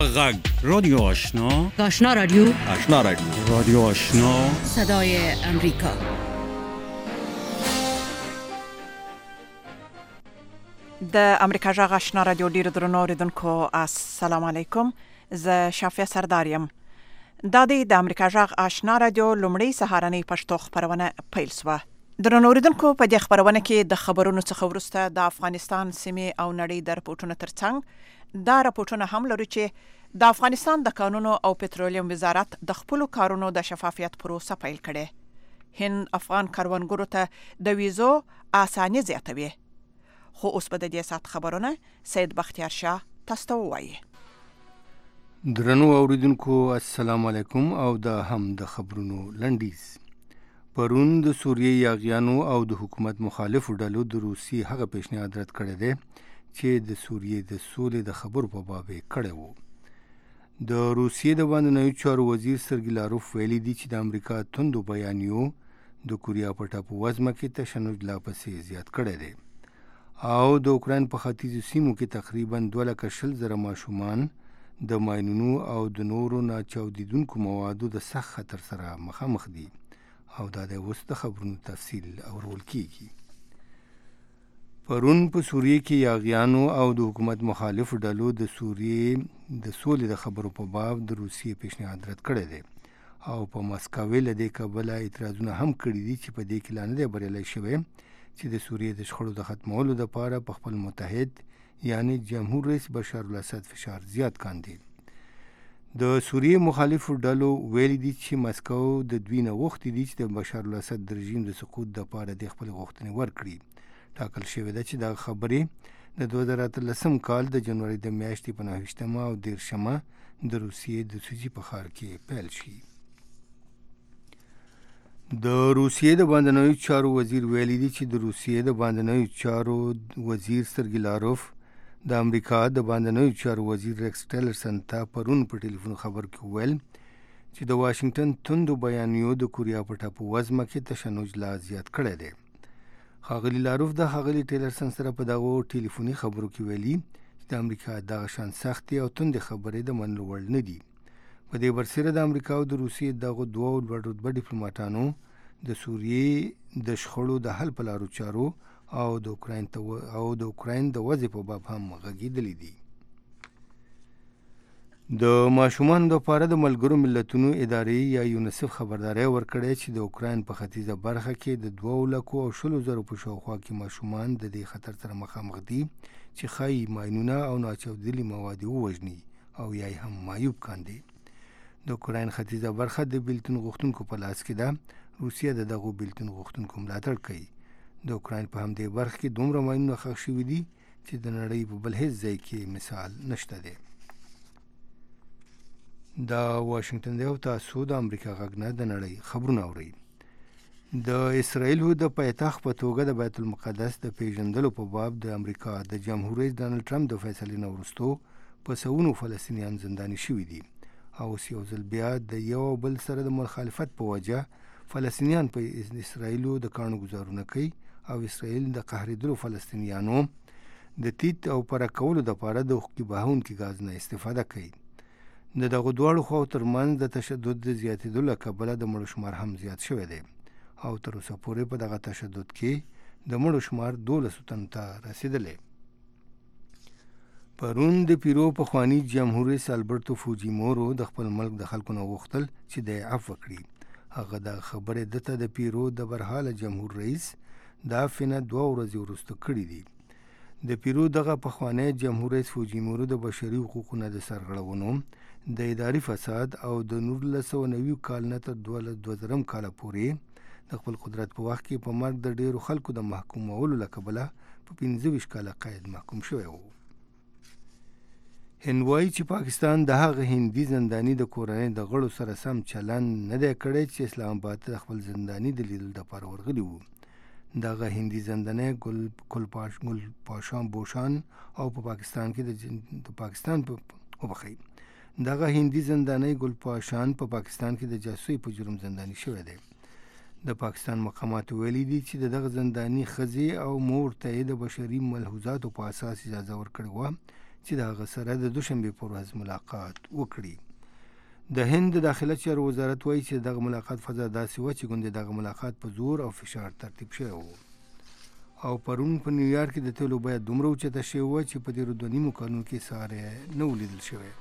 غږ رادیو آشنا رادیو رادیو آشنا صدای امریکا. د امریکا جغ آشنا رادیو ډیر درنو اوریدونکو السلام علیکم. زه شافیا سردارم. د امریکا جغ آشنا رادیو لومړی سهارنۍ پښتو خبرونه پیل شوه. درنو اوریدونکو په دې خبرونه کې د خبرونو څخه ورسته د افغانستان سیمې او نړۍ د رپورټونو ترڅنګ دا رپورټونه هم لري چې د افغانستان د قانونو او پټرولیم وزارت د خپل کارونو د شفافیت پروسه پیل کړي. هند افغان کاروانګرو ته د ویزو اساني زیاتوي. خو اوس په دې سات خبرونه سید بختیار شاه تاسو ته وایي. درنو اوریدونکو السلام علیکم او دا هم د خبرونو لنډیز. پرون د سوریې یاغیانو او د حکومت مخالفو ډلو د روسي هغه پیشنهاد رد کړی دی چې د سوریې د سولې د خبرو په باب کړی وو. د روسیې د بهرنیو چارو وزیر سرګی لاروف ویلي دی چې د امریکا توندو بیانیو د کوریا په ټاپووزمه کې تشنج لا پسې زیات کړی دی او د اوکراین په ختیځو سیمو کې تقریبا 2,000 ماشومان د ماینونو او د نورو ناچاودیدونکو موادو د سخت خطر سره مخامخ دي او دا د اوس د خبرونو تفصیل اورول کیږي. پرون په سوریې کې یاغیانو او د حکومت مخالف ډلو د سوریې د سولې د خبرو په باب د روسیې پیشنهاد رد کړی دی او په مسکو له دې کبله اعتراضونه هم کړي دي چې په دې کې لا نه دی بریالی شوی چې د سوریې د شخړو د ختمولو لپاره په خپل متحد یعنی جمهور رئیس بشار الاسد فشار زیات کاندي. د سوریې مخالفو ډلو ویلي دي چې مسکو د دوی نه غوښتي دي چې د بشار الاسد د رژیم د سقوط لپاره د خپل غوښتنې ورکړي. ټاکل شوې ده چې دا خبرې د 2013 کال د جنوري د میاشتې په 9 او 10 د روسیې د سوزي په ښار کې پیل شي. د روسیې د بهرنیو چارو وزیر ویلي دی چې د روسیې د بهرنیو چارو وزیر سرګی لاروف د امریکا د بهرنیو چارو وزیر ریکس ټیلرسن ته پرون په ټلیفون خبر کې ویل چې د واشنگټن توندو بیانیو د کوریا په ټاپووزمه کې تشنج لا زیات کړی دی. ښاغلي لاروف د ښاغلي ټیلرسن سره په دغو ټلیفوني خبرو کې ویلي چې د امریکا دغه شان سختې او توندې خبرې د منلو وړ نه دي. په دې برسره د امریکا او د روسیې دغو دوه لوړ رتبه ډیپلوماټانو د سوریې د شخړو د حل په لارو چارو او د اوکراین د وضع په باب هم غږېدلي دي. د ماشومانو لپاره د ملګرو ملتونو ادارې یا یونیسف خبرداری ورکړی چې د اوکراین په ختیځه برخه کې د 2,20,000 په شاوخوا کې ماشومان د دې خطر سره مخامخ دي چې ښایي ماینونه او ناچاودلي مواد ووژني او یا هم معیوب کاندي. د اوکراین ختیځه برخه د بیلتون غوښتونکو په لاس کې ده. روسیه د دغو بیلتون غوښتونکو ملاتړ کوي. د اوکراین په همدې برخه کې دومره ماینونه ښخ شوي دي چې د نړۍ په بل هیڅ ځای کې مثال نشته دی. دا واشنگټن دی او تاسو د امریکا غږ نه د نړۍ خبرونه اورئ. د اسرائیلو د پایتخت په توګه د بیت المقدس د پیژندلو په باب د امریکا د جمهور رئیس ډانلډ ټرمپ د فیصلې نه وروسته په سوونو فلسطینیان زنداني شوي دي او یو ځل بیا د یو بل سره د مخالفت په وجه فلسطینیان په اسرائیلو د کاڼو ګزارونه کوي او اسرائیل د قهرېدلو فلسطینیانو د تیت او پره کولو دپاره د حقوقي بهونکي ګاز نه استفاده کوي. د دغو دواړو خواو ترمنځ د تشدد د زیاتېدو له کبله د مړو شمار هم زیات شوی دی او تر اوسه پورې په دغه تشدد کې د مړو شمار 12 تنو ته رسېدلی. پرون د پیرو پخواني جمهور رئیس البرتو فوجیمورو د خپل ملک د خلکو نه غوښتل چې د عفو وکړي. هغه د خبرې دته د پیرو د برحاله جمهور رئیس د عفو نه 2 ورځې وروسته کړي دي. د پیرو دغه پخوانی جمهور رئیس فوجیمورو د بشري حقوقو نه د سرغړونو د اداري فساد او د 1990 کال نه تر 2000 کال پورې د خپل قدرت په وخت کې په مرګ د ډیرو خلکو د محکومولو له کبله په 25 کاله قید محکوم شوی و. هند وایي چې پاکستان د هغه هندي زنداني د کورنۍ د غړو سره سم چلند نه دی کړی چې اسلام آباد ته خپل زنداني د لیدلو لپاره ورغلي وو. دغه هندي زندانی ګل پاشان بوشان او په پاکستان کې د پاکستان په وبخي دغه هندي زندانی ګل پاشان په پاکستان کې د جاسوسي په جرم زنداني شوی دی. د پاکستان مقامات ویلي دي چې دغه زنداني ښځې او مور ته د بشري ملحوظاتو په اساس اجازه ورکړې وه چې د هغه سره د دوشنبه پر ورځ ملاقات وکړي. د هند د داخله چارو وزارت وایي چې دغه ملاقات فضا داسې و چې ګوندې دغه ملاقات په زور او فشار ترتیب شوی و. او پرون په نیویارک کې د تیلو بیه دومره اوچته شوې وه چې په تېرو 2.5 کلونو کې ساری نه و لیدل شوی.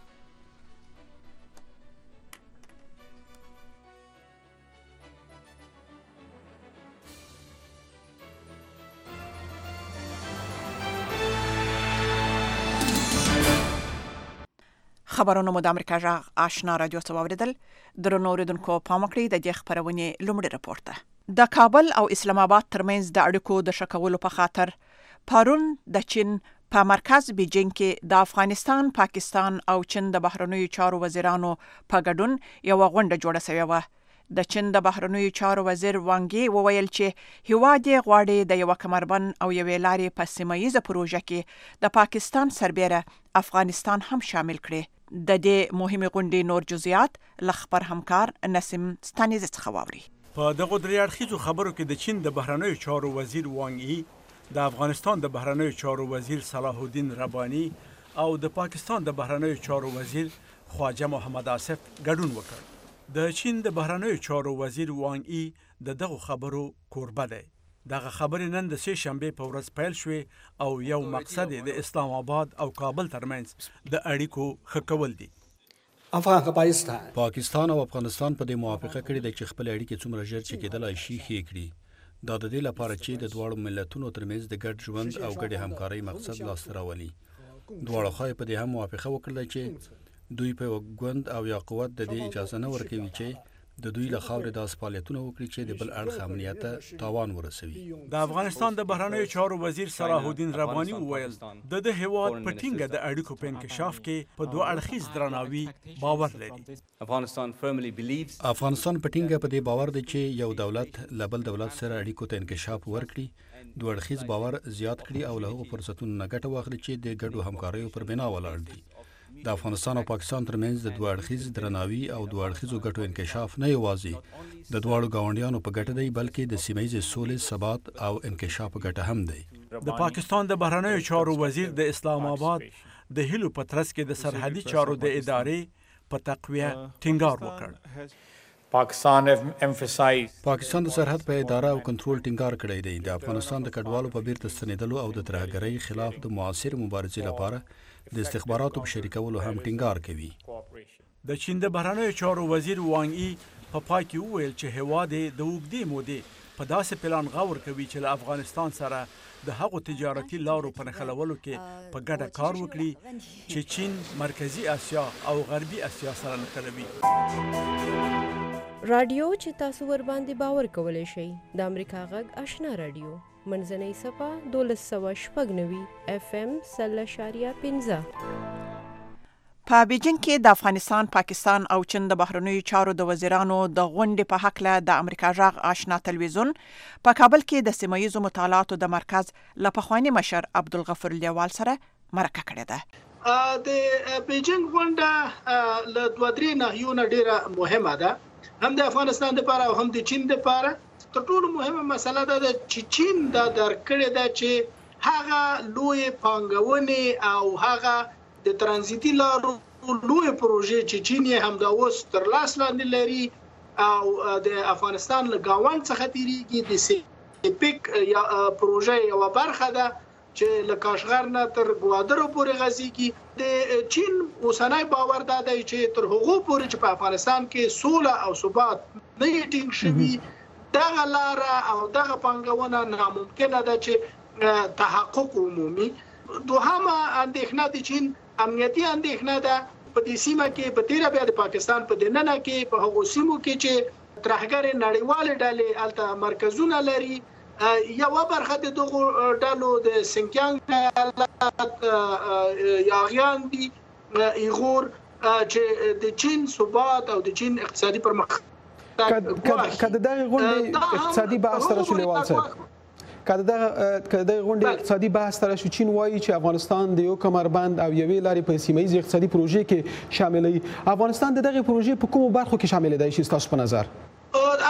خبرونه مو د امریکا جغ آشنا رادیو څخه واوریدل. درنو اوریدونکو پام وکړئ د دې خبرونې لومړی رپورټ ده. د کابل او اسلام آباد ترمنځ د اړیکو د شکولو په خاطر پرون د چین په مرکز بیجینګ کې د افغانستان، پاکستان او چین د بهرنیو چارو وزیرانو په ګډون یو غونډه جوړه شوې وه. د چین د بهرنیو چارو وزیر وانګي وویل چې هیواد یې غواړي د یو کمربند او یوې لارې په سیمه ییزه پروژه کې د پاکستان سربیره افغانستان هم شامل کړي. د دې مهمه غونډې نور جزئیات لخبر همکار نسیم ستانیز څخه واوري. په دغه درې اړخیزو خبرو کې د چین د بهرنیو چارو وزیر وانګ یي، د افغانستان د بهرنیو چارو وزیر صلاح الدین ربانی او د پاکستان د بهرنیو چارو وزیر خواجه محمد آصف ګډون وکړ. د چین د بهرنیو چارو وزیر وانګ یي دغه خبرو کوربه دی. دغه خبرې نن د سه شنبه په ورځ پیل شوې او یو مقصد د اسلام آباد او کابل ترمنځ د اړیکو ښه کول دي. پاکستان او افغانستان په دې موافقه کړې ده چې خپل اړیکې څومره ژر چې کېدلای شي ښې کړي. دا د دې لپاره چې د دواړو ملتونو ترمنځ د ګډ ژوند او ګډې همکارۍ مقصد لاسته راولي. دواړو خواوې په دې هم موافقه وکړه چې دوی په ګوند او یا قوت د دې اجازه نه ورکوي چې د دوی له خاورې داسې فعالیتونه وکړي چې د بل اړخ امنیت ته تاوان ورسوي. د افغانستان د بهرنیو چارو وزیر صلاح الدین ربانی وویل د هیواد په ټینګه د اړیکو په انکشاف کې په دوه اړخیز درناوي باور لري. افغانستان په ټینګه په دې باور دی چې یو دولت له بل دولت سره اړیکو ته انکشاف ورکړي، دوه اړخیز باور زیات کړي او له هغو فرصتونو نه ګټه واخلي چې د ګډو همکاریو پر بنا ولاړ دي. د افغانستان او پاکستان ترمنځ د دوه اړخیز درناوي او دوه اړخیزو ګټو انکشاف نه یوازې د دواړو ګاونډیانو په ګټه دی بلکې د سیمه ییزې سولې، ثبات او انکشاف په ګټه هم دی. د پاکستان د بهرنیو چارو وزیر د اسلام آباد د هیلو په ترڅ کې د سرحدي چارو د ادارې په تقویه ټینګار وکړ. پاکستان د سرحد په اداره او کنټرول ټینګار کړی دی. د افغانستان د کډوالو په بیرته ستنېدلو او د ترهګرۍ خلاف د معاصر مبارزې لپاره د استخباراتو په شریکولو هم ټینګار کوي. د چین د بهرنیو چارو وزیر وانګ یي په پای کې وویل چې هیواد د اوږدې مودې په داسې پلان غور کوي چې له افغانستان سره د هغو تجارتي لارو په نښلولو کې په ګډه کار وکړي چې چین مرکزی اسیا او غربي اسیا سره نښلوي. رادیو چې تاسو ور باندې باور کولای شئ د امریکا غږ آشنا رادیو منځنۍ صفه 1290 FM 0.15. په بیجینګ کې د افغانستان، پاکستان او چین د بهرنیو چارو د وزیرانو د غونډې په حق له د امریکا جغ آشنا تلویزیون په کابل کې د سیمه‌ییزو مطالعاتو د مرکز له پخواني مشر عبدالغفور لیوال سره مرکه کړې ده. د بیجینګ غونډه له 2-3 ناحیو نه ډیره مهمه ده، هم د افغانستان لپاره او هم د چین لپاره. تر ټولو مهمه مسله ده چې چین دا درکړې ده چې هغه لوی پانګونې او هغه د ترانزیتي لارو لوی پروژې چې چین یې هم دا اوس تر لاس لاندې لري او د افغانستان له گاوند څخه تیریږي. د سیپیک یا پروژه یو برخه ده چې له کاشغر نه تر ګوادرو پورې غځيږي. د چین اوسنۍ باور دا دی چې تر هغو پورې چې په افغانستان کې سوله او ثبات نه ټینګ شوي، دغه لاره او دغه پانګونه ناممکنه ده چې تحقق عمومي. دوهمه اندېښنه د چین امنیتي اندېښنه ده. په دې سیمه کې په تیره بیا د پاکستان په دننه کې په هغو سیمو کې چې ترهګر نړیوال ډلې الته مرکزونه لري، یو برخه د دغه ډلو د سنکیانګ یاغیان دي ایغور چې د چین ثبات او د چین اقتصادي پرمختګ کده دغه غونډې اقتصادي بحث سره شولې والسه کده دغه غونډې اقتصادي بحث سره شو. چین وایي چې افغانستان د یو کمربند او یوې لارې په سیمه ییز اقتصادي پروژې کې شاملې. افغانستان د دغه پروژې په کومو برخو کې شامل دی چې تاسو په نظر؟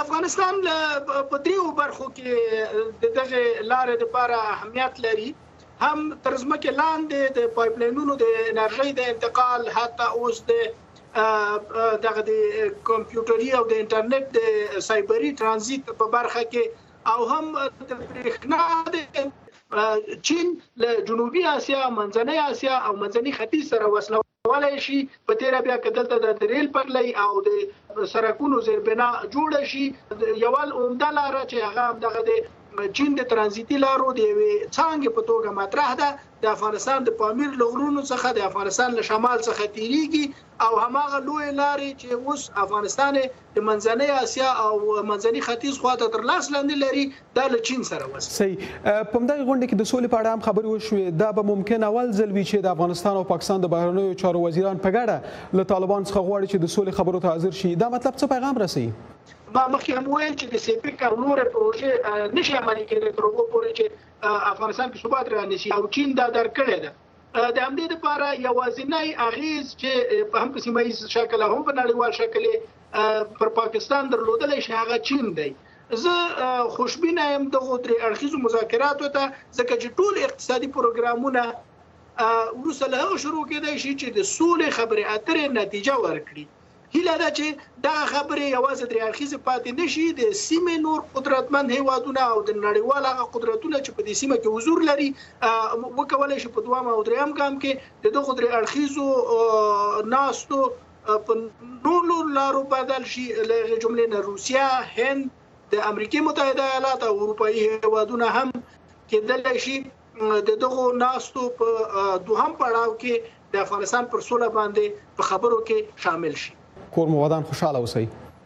افغانستان په دریو برخو کې دغه لارې لپاره اهمیت لري. هم تر ځمکې لاندې د پایپلاینونو د انرژي د انتقال حتی اوس د دغه د کمپیوټري او د انټرنیټ د سایبري ترانزیت په برخه کې او هم د برېښنا د چین له جنوبي اسیا منځنۍ اسیا او منځني ختیځ سره وصلولای شي په تیر بیا کدلته د ریل پټلۍ او د سرکونو زیربنا جوړ شي یو عمده لار چې هغه دغه د چین د ترانزیتي لارو د څنګه په توګه مطرح ده د افغانستان د پامیر لغرونو څخه د افغانستان له شمال څخه تیریږي او هماغه لوی لارې چې اوس افغانستان د منځنۍ اسیا او منځني ختیځ خواته تر لاس لاندې لري د چین سره وصل. صحیح. په دغه غونډه کې د سولې په اړه هم خبرې وشوې. دا به ممکن اول ځل وي چې د افغانستان او پاکستان د بهرنیو چارو وزیران په ګډه له طالبان څخه غواړي چې د سولې خبرو ته حاضر شي. دا مطلب څه پیغام رسوي؟ ما مخکې هم ویل چې د سیپیک او نور پروژې نشي عملي کېدای تر هغه پورې چې افغانستان کې ثبات رانشي او چین دا درکړی ده. د همدې لپاره یوازینی اغیز چې په هم په سیمه ییز شکل هم په نړیوال شکل پر پاکستان درلودلی شي هغه چین دی. زه خوشبینه یم دغه درې اړخیزو مذاکراتو ته ځکه چې ټول اقتصادي پروګرامونه وروسته له هغه شروع کېدای شي چې د سولې خبرې اترې نتیجه ورکړي. هیله ده چې دا خبرې یوازې درې اړخیزې پاتې نشي د سیمې نور قدرتمند هیوادونه او د نړیوال هغه قدرتونه چې په دې سیمه کې حضور لري وکولای شي په دوام او دریم ګام کې د دغه درې اړخیزو ناستو په نورو لارو بدل شي له جملې نه روسیا، هند، د امریکای متحده ایالات او اروپایي هیوادونه هم کېدلی شي د دغه ناستو په دوهم پړاو کې د افغانستان پر سوله باندې په خبرو کې شامل شي. کور مو ودان خوشاله اوسئ.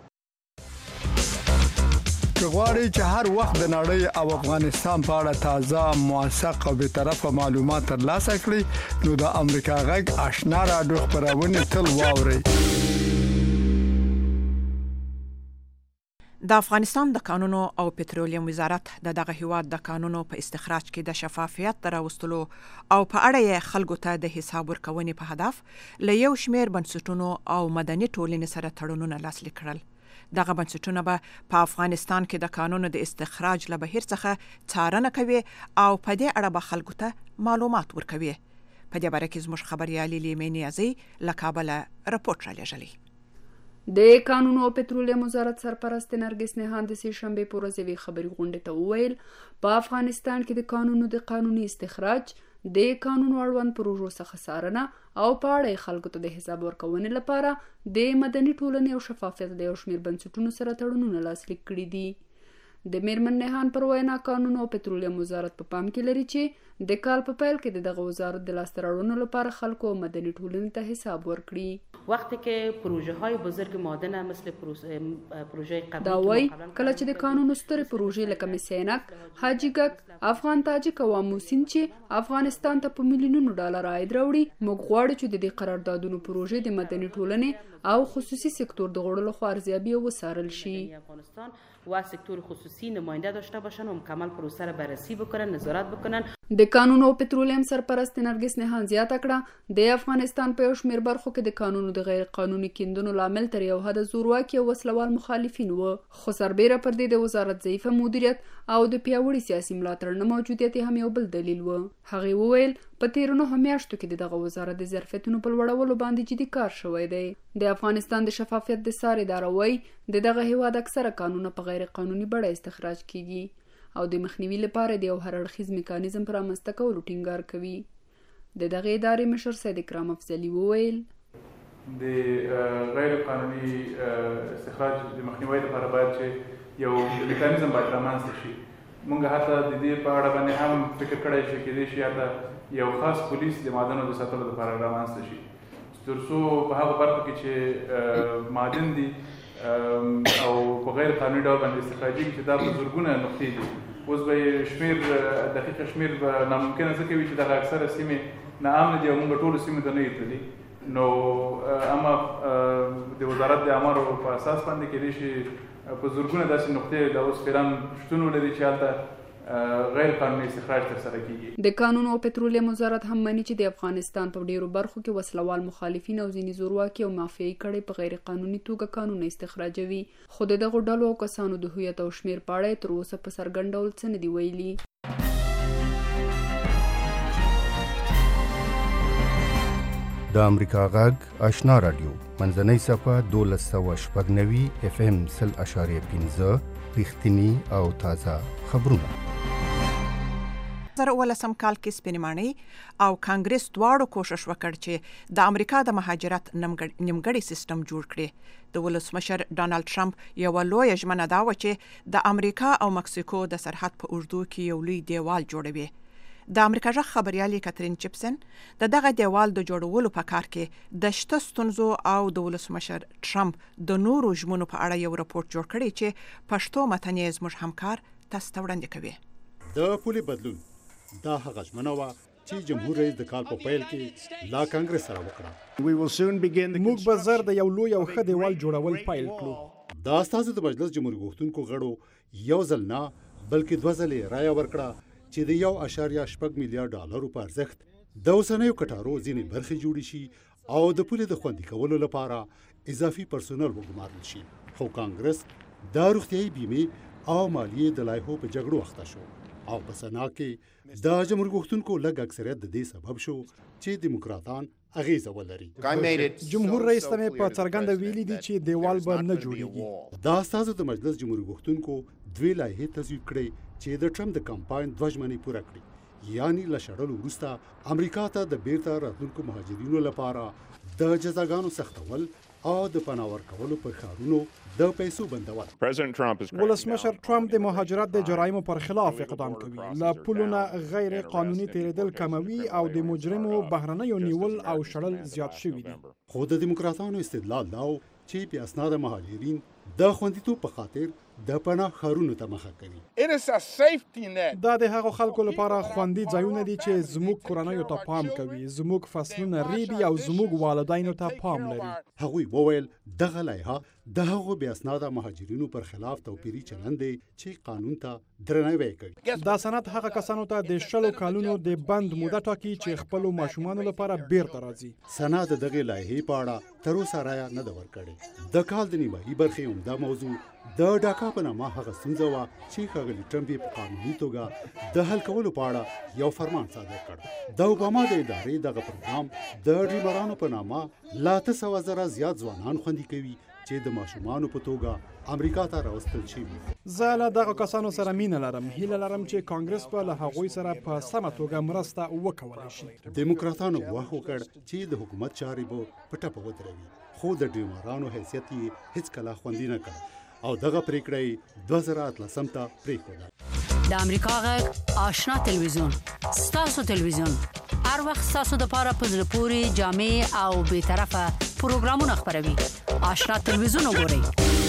غواړئ چې هر وخت د نړۍ او افغانستان په اړه تازه، موثق او به طرفه معلومات ترلاسه کړئ نو د امریکا غږ آشنا رادیو خبرونه تل واورئ. د افغانستان د قانونو او پټرولیم وزارت دغه هیواد د قانونو په استخراج کې د شفافیت راوستلو او په اړه یې خلکو ته د حساب ورکونې په هدف له یو شمېر بنسټونو او مدني ټولنې سره تړونونه لاسلیک کړل. دغه بنسټونه به په افغانستان کې د قانونو د استخراج له بهیر څخه څارنه کوي او په دې اړه به خلکو ته معلومات ورکوي. په دې باره کې زموږ خبريالي لیمې نیازي له کابله راپورټ رالیږلی. د قانونو او پټرولیم وزارت سرپرست نرګس نهان د سې شنبې په ورځ یوې خبري غونډې ته وویل په افغانستان کې د قانونو د قانوني استخراج د قانونو اړوند پروژو څخه څارنه او په اړه خلکو ته د حساب ورکونې لپاره د مدني ټولنې او شفافیت د یو شمېر بنسټونو سره تړونونه لاسلیک کړي دي. د میرمن نهان پر وینا قانونو او پټرولیم وزارت په پام کې لري چې د کال په پیل کې دغه وزارت د لاسته راوړنو لپاره خلکو او مدني ټولنې ته حساب ورکړي. وقتی که پروژه های بزرگ مادن مثل پروژه قبلی دا وایي کله چې د قانونو سترې پروژې لکه مسینک، حاجي ګک، افغان تاجک او اموسین چې افغانستان ته په میلیونونو ډالر عاید راوړي موږ غواړو چې د دې قراردادونو پروژې د مدني ټولنې او خصوصي سکتور د غړو لخوا ارزیابي او وڅارل شي و سکتور خصوصی نماینده داشته باشن و مکمل پروسه را بررسی بکنن، نظارت بکنن. د قانون او پټرولیم سرپرست نرګس نهان زیاته کړه د افغانستان په یو شمېر برخو کې د قانونو د غیر قانوني کیندنو لامل تر یو حد زورواکي او وسلوال مخالفین وو، خو سربیره پر دې د وزارت ضعیفه مدیریت او د پیاوړي سیاسي ملاتړ نه موجودیت هم یو بل دلیل وو. هغه وویل په تیرو 9 میاشتو کې دغه وزارت د ظرفیتونو په لوړولو باندې جدي کار شوی دی. د افغانستان د شفافیت د ساري داروي دغه هیواد اکثره قانونه په غیر قانوني بڼه استخراج کیږي او د مخنیوي لپاره د یو هر اړخیز میکانیزم پر رامنځته کولو ټینګار کوي. د دغه ادارې مشر سید اکرام افضلي وویل د غیر قانوني استخراج د مخنیوي لپاره باید چې یو میکانیزم باید رامنځته شي. موږ حتی د دې په اړه باندې هم فکر کړی چې کېدای شي حتی یو خاص پولیس د معدنو د ساتلو لپاره رامنځته شي تر څو په هغه برخو کې چې معدن دي او په غیر قانوني ډول باندې استخراجي چې دا په زرګونه نقطې دي. اوس به شمېر دقیق شمېر به ناممکنه ځکه وي چې دغه اکثره سیمې ناامنه دي او موږ ټولو سیمو ته نه یو تللي. نو اما د وزارت د امارو په اساس باندې کېدای شي په زرګونه داسې نقطې د اوس فعلا شتون ولري چې هلته غیر قانوني استخراج ترسره کیږي. د قانون او پټرولیم وزارت هم مانی چې د افغانستان په ډیرو برخو کې وسلوال مخالفین او ځینې زورواکي او مافیایي کړي په غیر قانوني توګه قانون استخراجوي، خو دغه ډلو او کسانو د هویت او شمیر په اړه تر اوسه په څرګند ډول څه نه دی ویلي. د امریکا غږ آشنا رادیو منځنۍ صفه 1290 FM 0.5 رښتینی او تازه خبرونه. 2018 کال کې سپینمانی او کانګرس دواړو کوشش وکړ چې د امریکا د مهاجرت نیمګړی سیستم جوړ کړي. د ولسمشر ډانلډ ټرمپ یو لوی ژمنه دا و چې د امریکا او مکسیکو د سرحد په اوږدو کې یو لوی دیوال جوړوي. د امریکا ژغ خبريالي کاترین چپسن دغه دیوال د جوړولو په کار کې د شته ستونزو او د ولسمشر ټرمپ د نورو ژمنو په اړه یو راپور جوړ کړی چې پښتو متن یې زموږ همکار تاسو ته وړاندې کوي. د پولي بدلون دا هغه ژمنه وه چې جمهور رئیس د کال په پیل کې لا کانګرس سره وکړه. موږ به زر د یو لوی او ښه دیوال جوړول پیل کړو. دا ستاسو د مجلس جمهوریت غوښتونکو غړو یو ځل نه بلکې دوه ځلې رایه ورکړه چې د 1.8 میلیارډ ډالرو په ارزښت د اوسنیو کټارو ځینې برخې جوړې شي او د پولې د خوندي کولو لپاره اضافي پرسونل وګمارل شي. خو کانګرس د روغتیايي بیمې او مالیې د لایحو په جګړو اخته شو او په سنا کې د جمهور غوښتونکو لږ اکثریت د دې سبب شو چې دیموکراتان اغیزه ولري. جمهور رئیس ته په څرګنده ویلي دي چې دیوال به نه جوړیږي. دا ستاسو د مجلس جمهور غوښتونکو دوی لایحې تصویب کړې چې د ټرمپ د کمپاین دوه ژمنې پوره کړي، یعنی له شړلو وروسته امریکا ته د بیرته راتلونکو مهاجرینو لپاره د جزاګانو سختول او د پناه ورکولو پر ښارونو د پیسو بندول. ولسمشر ټرمپ د مهاجرت د جرایمو پر خلاف اقدام کوي، له پولونو غیر قانوني تیریدل کموي او د مجرمو بهرنیو نیول او شړل زیات شوي دي. خو د دیموکراتانو استدلال دا چې په اسناد مهاجرین د خوندیتوب په خاطر د پناه ښارونو ته مخه کوي. دا د هغو خلکو لپاره خوندي ځایونه دي چې زموږ کورنیو ته پام کوي، زموږ فصلونه ریبي او زموږ والدینو ته پام لري. هغوی وویل دغه لایحه د هغو بې اسناده مهاجرینو پر خلاف توپیري چلند دی چې قانون ته درناوی کوي. دا سند هغه کسانو ته د 10 کالونو د بند موده ټاکي چې خپل ماشومان لپاره بیرته راځي. سند دغه لایحې په اړه تر اوسه رایه نه ده ورکړې. د کال د نیمایي برخې عمده موضوع د ډاکا په نامه هغه ستونزه وه چې ښاغلي ټرمپ یې په قانوني توګه د حل کولو په اړه یو فرمان صادر کړ. د اوباما د ادارې دغه پروګرام د ډریمرانو په نامه لا 900,000 زیات ځوانان خوندي کوي چې د ماشومانو په توګه امریکا ته راوستل شوي. زه له دغه کسانو سره مینه لرم، هیله لرم چې کانګرس به له هغوی سره په سمه توګه مرسته وکولای شي. دیموکراتانو ګواښ وکړ چې د حکومت چارې به په ټپه ودروي، خو د ډریمرانو حیثیت یې هیڅکله خوندي نه کړ او دغه پریکړه 2018 ته پریښوده. د امریکا غږ آشنا تلویزیون ستاسو تلویزیون هر وخت ستاسو د پاره په زړه پوري جامع او به طرفه پروګرامونه خبروي. آشنا تلویزیون وګورئ.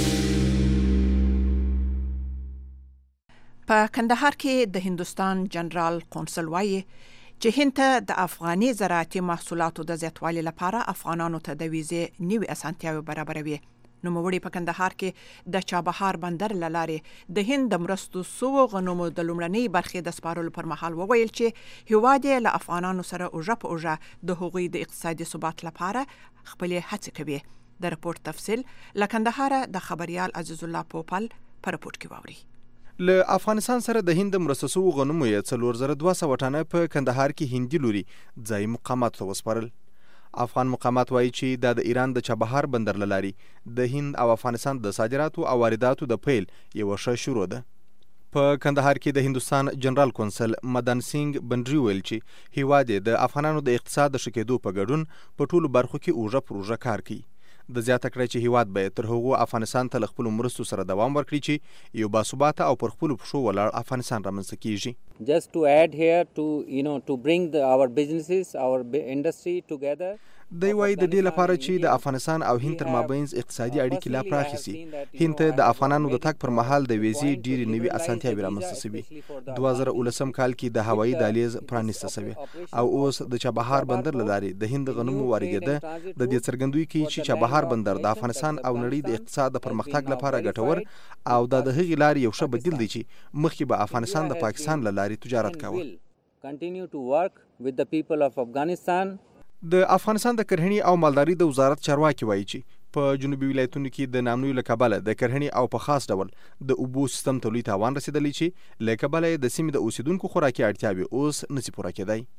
په کندهار کې د هندستان جنرال قونسل وایي چې هند ته د افغاني زراعتي محصولاتو د زیاتوالي لپاره افغانانو ته د ویزې نوې اسانتیاوې برابروي. نوموړي په کندهار کې د چابهار بندر لارې د هند د مرستو سوو غنمو د لومړنۍ برخې د سپارلو پر مهال وویل چې هیواد یې له افغانانو سره اوږه په اوږه د هغوی د اقتصادي ثبات لپاره خپلې هڅې کوي. د رپورت تفصیل له کندهار د خبريال عزیز الله پوپل په رپورت کې واوري. له افغانستان سره د هند مرستو غنمو یې 4200 ټنه په کندهار کې هندي لوري ځای مقامات ته وسپارل. افغان مقامات وایي چې د ایران د چابهار بندر لاري د هند او افغانستان د صادراتو او وارداتو د پیل یو ښه شروع ده. په کندهار کې د هندستان جنرال قونسل مدن سنگ بنډری ویل چې هیواد د افغانانو د اقتصاد د شکېدو په ګډون په ټولو برخو کې اوږه پر اوږه کار کوي. د زیاته کړی چې هیواد به تر هغو افغانستان ته له خپلو مرستو سره دوام ورکړي چې یو باثباته او پر خپلو پښو ولاړ افغانستان رامنځته کیږي. Just to add here to bring our businesses, our industry together. دی وایي د دې لپاره چې د افغانستان او هند تر مابینځ اقتصادي اړیکې لا پراخې سي، هند ته د افغانانو د تګ پر مهال د ویزې ډېرې نوي اسانتیاوې رامنځته سوي. 2019 کال کې د هوایي دهلیز پرانیسته سوی او اوس د چابهار بندر له لارې د هند غنمو واردېده د دې څرګندوي کوي چې چابهار بندر د افغانستان او نړۍ د اقتصاد د پرمختګ لپاره ګټور او د هغې لارې یو ښه بدیل دی چې مخکې به افغانستان د پاکستان له لارې تجارت کاوه. Continue to work with the people of Afghanistan. د افغانستان د کرهڼې او مالدارۍ د وزارت چارواکي وایي چې په جنوبي ولایتونو کې د نامنوي له کبله د کرهڼې او په خاص ډول د اوبو سیستم ته لوی تاوان رسېدلی چې له کبله د سیمې د اوسیدونکو خوراکي اړتیاوې اوس نشي پوره کېدای.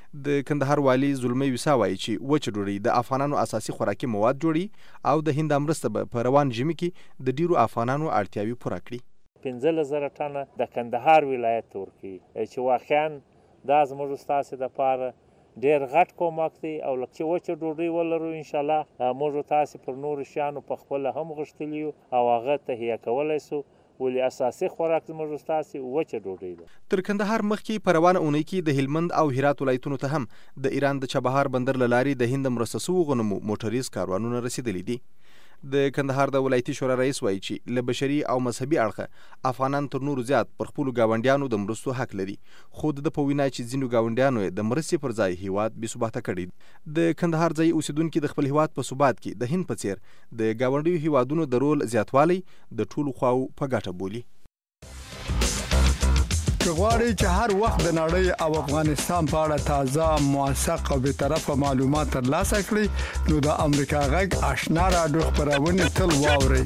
د کندهار والی زلمی وسا وایي چې وچ ډوډۍ د افغانانو اساسي خوراکي مواد جوړي او د هند مرسته به په روان ژمي کې د ډیرو افغانانو اړتیاوي پوره کړي. 15,000 ټنه د کندهار ولایت ته ورکوي چې واقعا دا زموږ ستاسو دپاره ډېر غټ کومک دی او لکه چې وچه ډوډۍ ولرو انشاءالله موږ تاسې پر نورو شیانو پخپله هم غوښتلي یو او هغه تهیه کولی سو ولې اساسي خوراک زموږ ستاسې وچه ډوډۍ ده. تر کندهار مخکې په روانه اونۍ کې د هلمند او هرات ولایتونو ته هم د ایران د چابهار بندر له لارې د هند مرسته سوو غنمو موټریز کاروانونه رسیدلي دي. د کندهار د ولایتي شورا رئیس وایي چې له بشري او مذهبي اړخه افغانان تر نورو زیات پر خپلو ګاونډیانو د مرستو حق لري، خو د په وینا چې ځینو ګاونډیانو یې د مرستې پر ځای هیواد بې ثباته کړی. د کندهار ځایي اوسیدونکي د خپل هیواد په ثبات کې د هند په څیر د ګاونډیو هیوادونو د رول زیاتوالی د ټولو خواو په ګټه بولي. که غواړئ چې هر وخت د نړۍ او افغانستان په اړه تازه، موثق او بېطرفه معلومات ترلاسه کړئ نو د امریکا غږ آشنا راډیو خپرونې تل واورئ.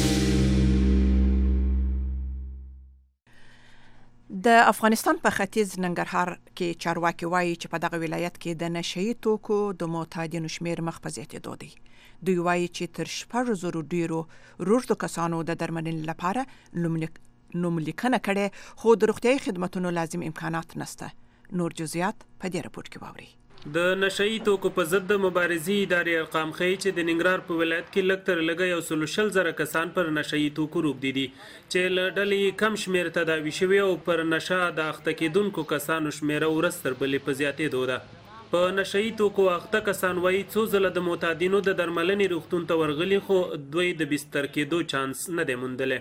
د افغانستان په ختیځ ننګرهار کې چارواکي وایي چې په دغه ولایت کې د نشهیي توکو د معتادینو شمیر مخ په زیاتېدو دی. دوی وایي چې تر 6,000 ډیرو روږدو کسانو د درملنې لپاره نوملیکنه کړې، خو د روغتیايي خدماتو لازم امکانات نشته. نور جزئیات په دې راپور کې واورئ. د نشهیي توکو په ضد د مبارزې ادارې ارقام ښیي چې د ننګرهار په ولایت کې لږ تر لږه 120,000 کسان پر نشهیي توکو روږدي دي چې له ډلې کم شمېر تداوي شوي او پر نشه د اخته کېدونکو کسانو شمېره ورځ تر بلې په زیاتېدو ده. په نشهیي توکو اخته کسان وایي څو ځله د معتادینو د درملنې روغتون ته ورغلي خو دوی د بستر کېدو چانس نه دی موندلی.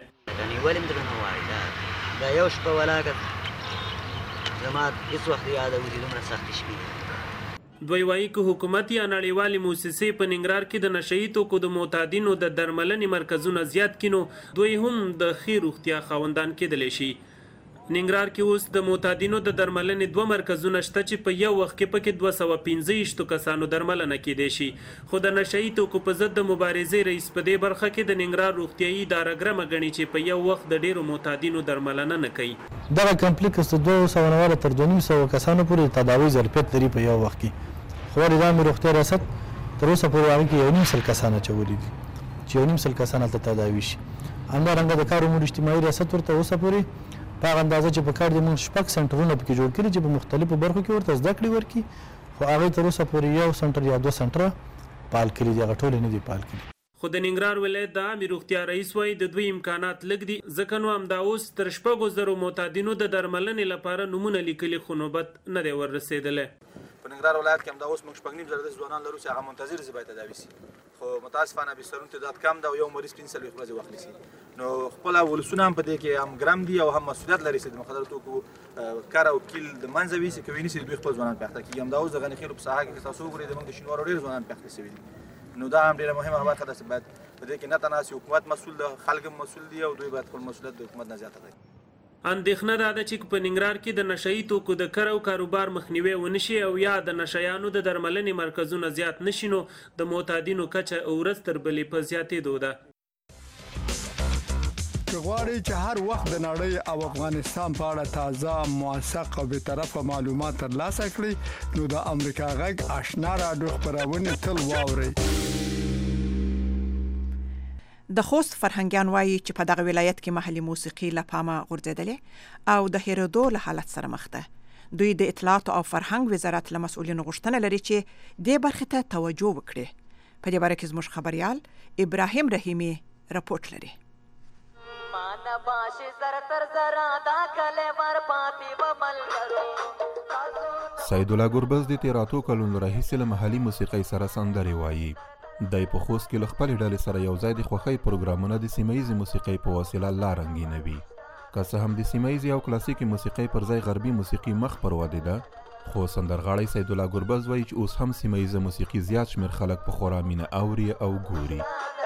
دا یو شپه ولاکه زما هیڅ وخت یاده وي چې دومره سختې شپې. دوی وایي که حکومت یا نړیوالې موسسې په ننګرهار کې د نشهیي توکو د معتادینو د درملنې مرکزونه زیات کړي نو دوی هم د ښې روغتیا خاوندان کېدلی شي. ننګرهار کې اوس د معتادینو د درملنې 2 مرکزونه شته چې په یو وخت کې پکې 215 کسانو درملنه کېدی شي، خو د نشهیي توکو په ضد د مبارزې رئیس په دې برخه کې د ننګرهار روغتیايي اداره ګرمه ګڼي چې په یو وخت د ډیرو معتادینو درملنه نه کوي. دغه کمپلیکس د 200 تر 200 کسانو پورې تداوی ظرفیت لري په یو وخت کې، خو نظام روغتیا ریاست تر اوسه پورې هغه کې 1.5 کسان اچولي دي چې 1.5 کسان هلته تداوي شي. همدارنګه د کار امور اجتماعي ریاست ورته اوسه پورې په هغه اندازه چې په کار د موږ 6 سنټرونه پکې جوړ کړي چې په مختلفو برخو کې ورته زده کړې ورکړي، خو هغه تر اوسه پورې 1 سنټر یا 2 سنټره فعال کړي دي، هغه ټول نه دي فعال کړي. خو د ننګرهار ولایت د عامې روغتیا رئیس وایي د دوی امکانات لږ دي، ځکه نو همدا اوس تر 6,000 معتادینو د درملنې لپاره نومونه لیکلي خو نوبت نه دی وررسېدلی. په ننګرهار ولایت کې همدا اوس موږ 9.5 زره ځوانان لرو چې هغه منتظر دي باید تداوي شي، خو متاسفانه بسترونو تعداد کم ده او یو مریض 45 ورځې وخت نیسي. نو خپل ولسونه هم په دې کې هم ګرم دي او هم مسؤلیت لري چې د مخدره توکو کار او کیل د منځه ویسي کوي نشي دوی خپل ځوانان پخته کیږي. همدا اوس د غنی خیلو په ساحه کې تاسو وګورئ د موږ د شینوارو ډېر ځوانان پخته شوي دي. نو دا هم ډېره مهمه خبره ده چې باید په دې کې نه تناسي حکومت مسؤل ده، خلک هم مسؤل دي او دوی باید خپل مسؤلیت د حکومت نه زیاته کړي. اندېښنه دا ده چې په ننګرهار کې د نشهیي توکو د کار او کاروبار مخنیوی ونشي او یا د نشهیانو د درملنې مرکزونه زیات نشي نو د معتادینو کچه ورځ تر بلې په زیاتېدو ده. که غواړئ چې هر وخت د نړۍ او افغانستان په اړه تازه، موثق او بېطرفه معلومات ترلاسه کړئ نو د امریکا غږ آشنا راډیو خپرونې تل واورئ. د خوست فرهنګیان وایي چې په دغه ولایت کې محلي موسیقي له پامه غورځېدلې او د هېرېدو له حالت سره مخ ده. دوی د اطلاعات او فرهنګ وزارت له مسؤلینو غوښتنه لري چې دې برخې ته توجه وکړي. په دې باره کې زموږ خبریال ابراهیم رحیمي راپورټ لري. سید الله ګربز د 13 کلونو راهیسې له محلي موسیقۍ سره سندرې وایي. د په خوست کې له خپلې ډلې سره یو ځای د خوښۍ پروګرامونه د سیمهیزې موسیقۍ په وسیله لا رنګینوي. که څه هم د سیمهیزې او کلاسیکي موسیقۍ پر ځای غربي موسیقي مخ پر ودې ده، خو سندرغاړی سید الله ګربز وایي چې اوس هم سیمهیزه موسیقي زیات شمېر خلک په خورا مینه اوري او ګوري.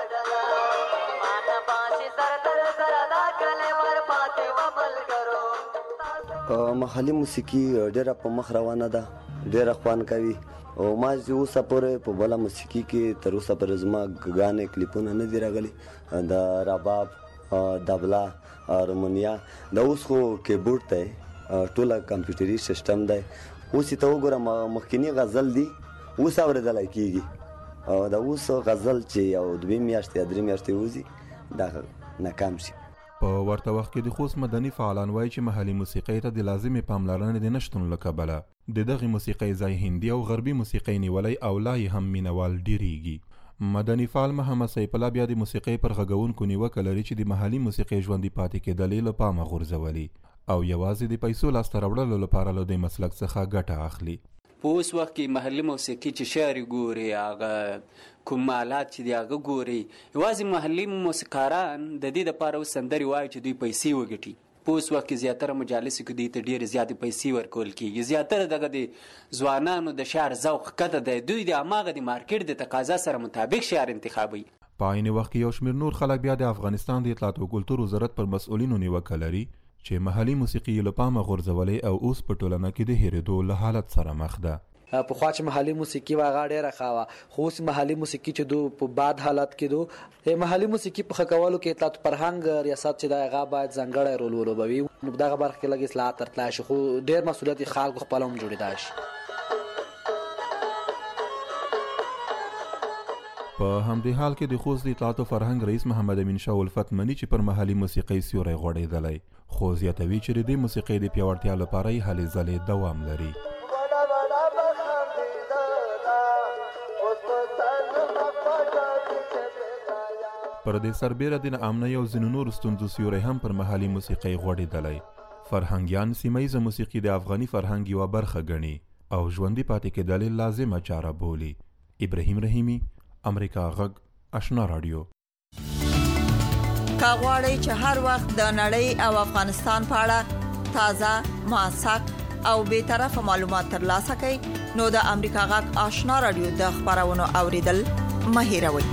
محلي موسیقي ډېره په مخ روانه ده، ډېره خوند کوي او ما چې اوسه پورې په بله موسیقي کې تر اوسه پورې زما ګانې کلیپونه نه دي راغلي. د رباب، دبلا، هارمونیا، دا اوس خو کیبورډ دی، ټوله کمپیوټري سیسټم دی، اوس ته وګورم مخکینی غزل دی اوس اورېدلی کېږي او د اوس غزل چې یو 2 میاشتې یا 3 میاشتې وځي دا ناکام شي. په ورته وخت کې د خوست مدني فعالان وایي چې محلي موسیقۍ ته د لازمې پاملرنې د نشتون له کبله د دغې موسیقۍ ځای هندي او غربي موسیقۍ نیولی او لا یې هم مینوال ډیریږي. مدني فعال محمد سیف الله بیا د موسیقۍ پر غږونکو نیوکه لري چې د محلي موسیقۍ ژوندي پاتې کېدلې له پامه غورځولي او یوازې د پیسو لاسته راوړلو لپاره له دې مسلک څخه ګټه اخلي. په اوس وخت کې محلي موسیقي چې شعر ګوري هغه کوم آلات چې دی هغه ګوري یوازې محلي موسیقاران د دې دپاره اوس سندرې وایي چې دوی پیسې وګټي. په اوس وخت کې زیاتره مجالسو کې دوی ته ډېرې زیاتې پیسې ورکول کېږي. زیاتره دغه د ځوانانو د شعر ذوق ښکته دی. دوی د هماغه د مارکیټ د تقاضا سره مطابق شعر انتخابوي. په عین وخت کې یو شمېر نور خلک بیا د افغانستان د اطلاعات او کلتور وزارت پر مسؤلینو نیوکه لري چې محلي موسیقي له پامه غورځولې او اوس په ټولنه کې د هېرېدو له حالت سره مخ ده. پخوا چې محلي موسیقي وه هغه ډېره ښه وه خو اوس محلي موسیقي چې دو په باد حالت کې دو محلي موسیقي په ښه کولو کې اطلاعات فرهنګ ریاست چې دی هغه باید ځانګړی رول ولوبوي. نو په دغه برخه کې لږ اصلاحات ترتلی شي خو ډېر مسؤلیت یې خلکو خپله هم جوړېدای شي. په همدې حال کې د خوست د اطلاعات او فرهنګ رئیس محمد امین شاه الفت مني چې پر محلي موسیقۍ سیوری غوړېدلی خو زیاتوي چې د دې موسیقۍ د پیاوړتیا لپاره یې هلې ځلې دوام لري. پر دې سربیره د ناامنۍ او ځینو نورو ستونزو سیوری هم پر محلي موسیقۍ غوړېدلی. فرهنګیان سیمه موسیقي د افغاني فرهنګ یوه برخه ګڼي او ژوندي پاتې کېدل لازمه چاره بولي. ابراهیم رحیمي، امریکا غږ، آشنا رادیو. که غواړئ چې هر وخت د نړۍ او افغانستان په اړه تازه، موثق او بی‌طرفه معلومات ترلاسه کړئ نو د امریکا غږ آشنا رادیو د خبرونو اوریدل مه هېروئ.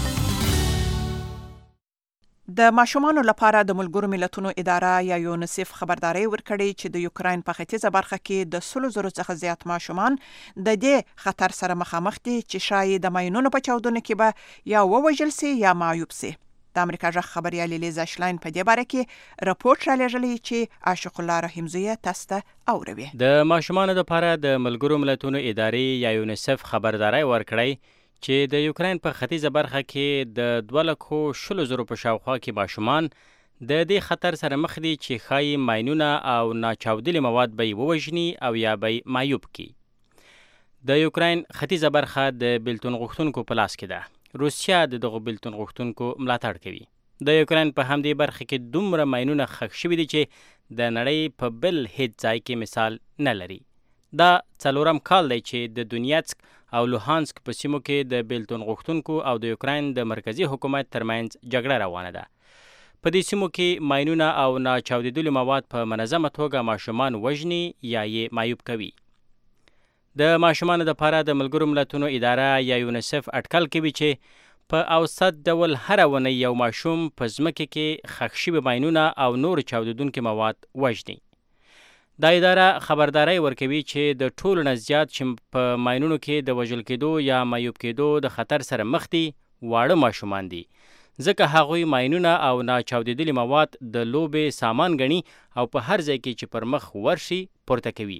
د ماشومانو لپاره د ملګرو ملتونو اداره یا یونیسف خبرداري ورکړې چې د یوکراین په ختیځه برخه کې د 100,000 څخه زیات ماشومان د دې خطر سره مخامخ دي چې شاید د ماینونو په چاودنو کې به یا ووژل سي یا معیوب سي. د امریکا ژغ خبريال لیزا شلاین په دې باره کې راپورټ را لېږلی چې عاشق الله رحیمزیه تاسو ته اوروي. د ماشومانو لپاره د ملګرو ملتونو ادارې یا یونیسف خبرداري ورکړی چې د یوکراین په ختیځه برخه کې د 2,20,000 په شاوخوا کې ماشومان د دې خطر سره مخ دي چې ښایي ماینونه او ناچاودلي مواد به یې ووژني او یا به یې معیوب کړي. د یوکراین ختیځه برخه د بیلتون غوښتونکو په لاس کې ده. روسیا د دغو بیلتون غوښتونکو ملاتړ کوي. د یوکراین په همدې برخه کې دومره ماینونه ښخ شوي دي چې د نړۍ په بل هیڅ ځای کې مثال نه لري. دا 4م کال دی چې د دونیتسک او لوهانسک په سیمو کې د بیلتون غوښتونکو او د یوکراین د مرکزی حکومت ترمنځ جګړه روانه ده. په دې سیمو کې ماینونه او ناچاودېدلي مواد په منظمه توګه ماشومان وژني یا یې معیوب کوي. د ماشومانو لپاره د ملګرو ملتونو اداره یا یونیسف اټکل کوي چې په اوسط ډول هره ونۍ یو ماشوم په ځمکې کې ښخ شوي ماینونه او نور چاودېدونکي مواد وژني. دا اداره خبرداري ورکوي چې د ټولو نه زیات چې په ماینونو کې د وژل کېدو یا معیوب کېدو د خطر سره مخ دي واړه ماشومان دي، ځکه هغوی ماینونه او ناچاودېدلي مواد د لوبې سامان ګڼي او په هر ځای کې چې پر مخ ورشي پورته کوي.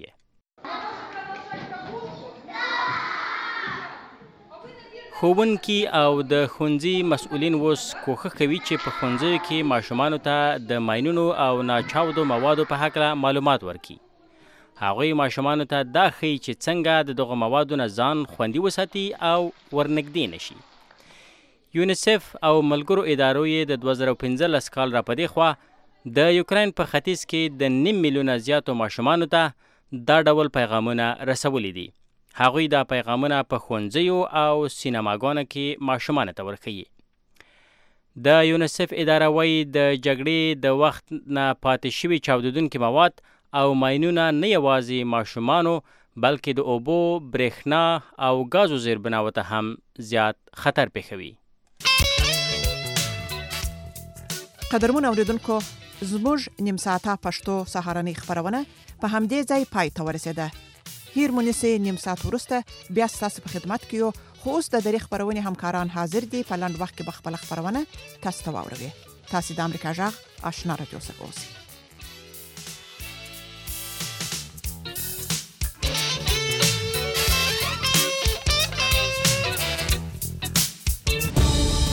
ښوونکي او د ښوونځي مسؤلین اوس کوښښ کوي چې په ښوونځیو کې ماشومانو ته د ماینونو او ناچاودو موادو په هکله معلومات ورکړي. هغوی ماشومانو ته دا ښیي چې څنګه د دغو موادو نه ځان خوندي وساتي او ورنږدې نشي. یونیسف او ملګرو ادارو یې د 2015 کال را پدې خوا د یوکراین په ختیځ کې د 9 میلیونه زیاتو ماشومانو ته دا ډول پیغامونه رسولي دي. هغوی دا پیغامونه په ښوونځیو او سینماګانو کې ماشومانو ته ورښیي. د یونیسف اداره وایي د جګړې د وخت نه پاتې شوي چاودېدونکي مواد او ماینونه نه یوازې ماشومانو بلکې د اوبو، برېښنا او ګازو زیربناوو ته هم زیات خطر پېښوي. قدرمن اوریدونکو، زموږ نیم ساعته پښتو سهارنۍ خبرونه په همدې ځای پای ته ورسېده. هیر مونږه نیم ساعت وروسته بیا ستاسو په خدمت کې یو، خو اوس د دې خبرونې همکاران حاضر دي په لاند وخت کې به خپل خبرونه تاسو ته واوروي. تاسو د امریکا غږ آشنا رادیو سره اوسئ.